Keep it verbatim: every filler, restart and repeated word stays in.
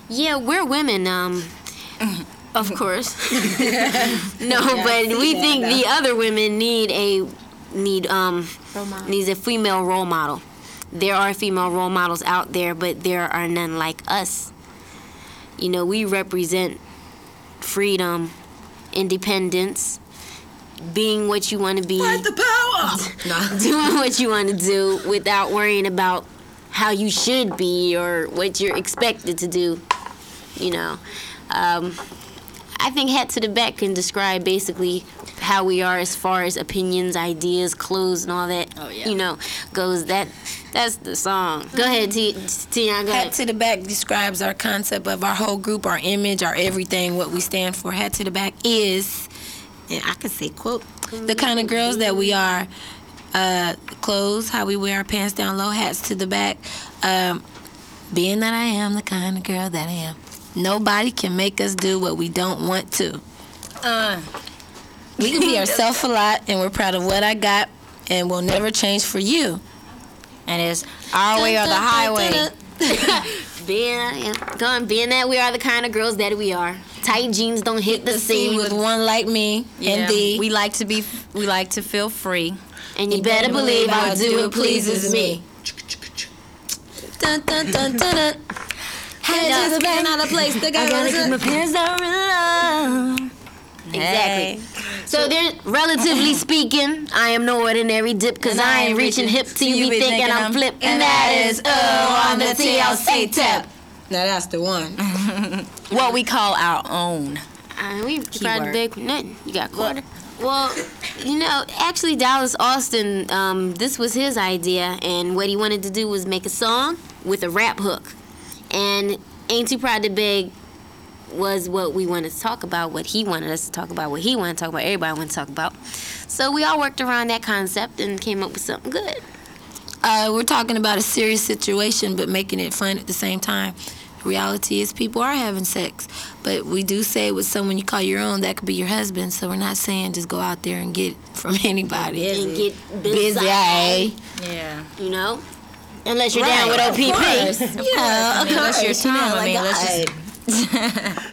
Yeah, we're women, um, of course. no, Yeah, but we that, think though. the other women need a need um Role model. needs a female role model. There are female role models out there, but there are none like us. You know, we represent freedom, independence, being what you want to be, Fight the power. doing what you want to do without worrying about how you should be or what you're expected to do. You know, um, I think Hat to the Back can describe basically how we are as far as opinions, ideas, clothes, and all that. Oh, yeah. You know, goes that. That's the song. Go ahead, T. Tion. Go Hat ahead. to the Back describes our concept of our whole group, our image, our everything, what we stand for. Hat to the Back is, and I can say, quote, the kind of girls that we are. Uh, clothes, how we wear our pants down low, hats to the back. Um, being that I am the kind of girl that I am, nobody can make us do what we don't want to. Uh, We can be ourselves a lot, and we're proud of what I got, and we'll never change for you. and it's our way or the highway. Being, going, being that we are the kind of girls that we are. Tight jeans don't hit the The scene scene, with one like me Yeah. and thee. We like to be. We like to feel free. and you better believe I'll do what pleases me. Dun, dun, dun, dun, dun. Head to the back, not a place to go. I gotta keep my pants down real low. Exactly. So, they're relatively speaking, I am no ordinary dip, because I ain't reaching hip till you be thinking I'm flip. And that is oh on the T L C tip. Now that's the one. What we call our own. Uh, we tried to Keyword. big nothing. You got quarter. Well, you know, actually, Dallas Austin, um, this was his idea, and what he wanted to do was make a song with a rap hook. And Ain't Too Proud to Beg was what we wanted to talk about, what he wanted us to talk about, what he wanted to talk about, everybody wanted to talk about. So we all worked around that concept and came up with something good. Uh, we're talking about a serious situation, but making it fun at the same time. Reality is people are having sex, but we do say with someone you call your own, that could be your husband. So we're not saying just go out there and get it from anybody. And get Busy. busy, Yeah. you know? Unless you're Right, down with of O P P. course. Yeah, of Unless you're course, you know, Tom, I like mean, let's I- just